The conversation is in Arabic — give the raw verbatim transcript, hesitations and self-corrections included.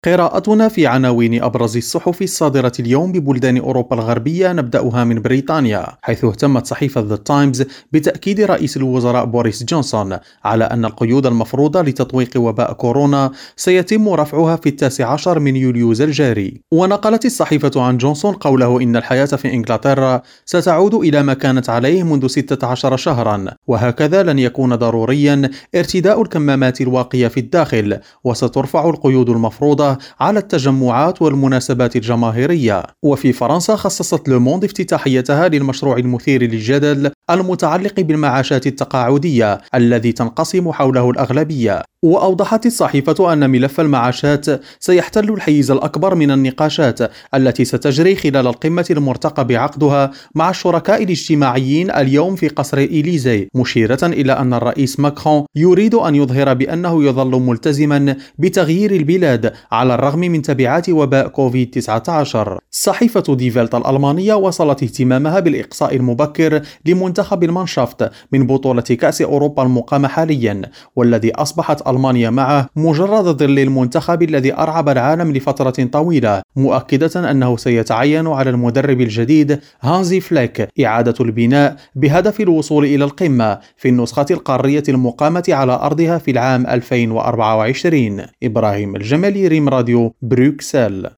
قراءتنا في عناوين أبرز الصحف الصادرة اليوم ببلدان أوروبا الغربية، نبدأها من بريطانيا، حيث اهتمت صحيفة ذا تايمز بتأكيد رئيس الوزراء بوريس جونسون على أن القيود المفروضة لتطويق وباء كورونا سيتم رفعها في التاسع عشر من يوليوز الجاري. ونقلت الصحيفة عن جونسون قوله إن الحياة في إنجلترا ستعود إلى ما كانت عليه منذ ستة عشر شهرا، وهكذا لن يكون ضروريا ارتداء الكمامات الواقية في الداخل، وسترفع القيود المفروضة على التجمعات والمناسبات الجماهيرية. وفي فرنسا خصصت لوموند افتتاحيتها للمشروع المثير للجدل المتعلق بالمعاشات التقاعدية الذي تنقسم حوله الأغلبية. وأوضحت الصحيفة أن ملف المعاشات سيحتل الحيز الأكبر من النقاشات التي ستجري خلال القمة المرتقب عقدها مع الشركاء الاجتماعيين اليوم في قصر إليزي، مشيرة إلى أن الرئيس ماكرون يريد أن يظهر بأنه يظل ملتزما بتغيير البلاد على الرغم من تبعات وباء كوفيد تسعة عشر. صحيفة دي فيلت الألمانية وصلت اهتمامها بالإقصاء المبكر لمنتخب المانشافت من بطولة كأس أوروبا المقامة حاليا، والذي أصبحت ألمانيا معه مجرد ظل المنتخب الذي أرعب العالم لفترة طويلة، مؤكدة أنه سيتعين على المدرب الجديد هانزي فليك إعادة البناء بهدف الوصول إلى القمة في النسخة القارية المقامة على أرضها في العام ألفين وأربعة وعشرين. إبراهيم الجمالي، ريم راديو، بروكسل.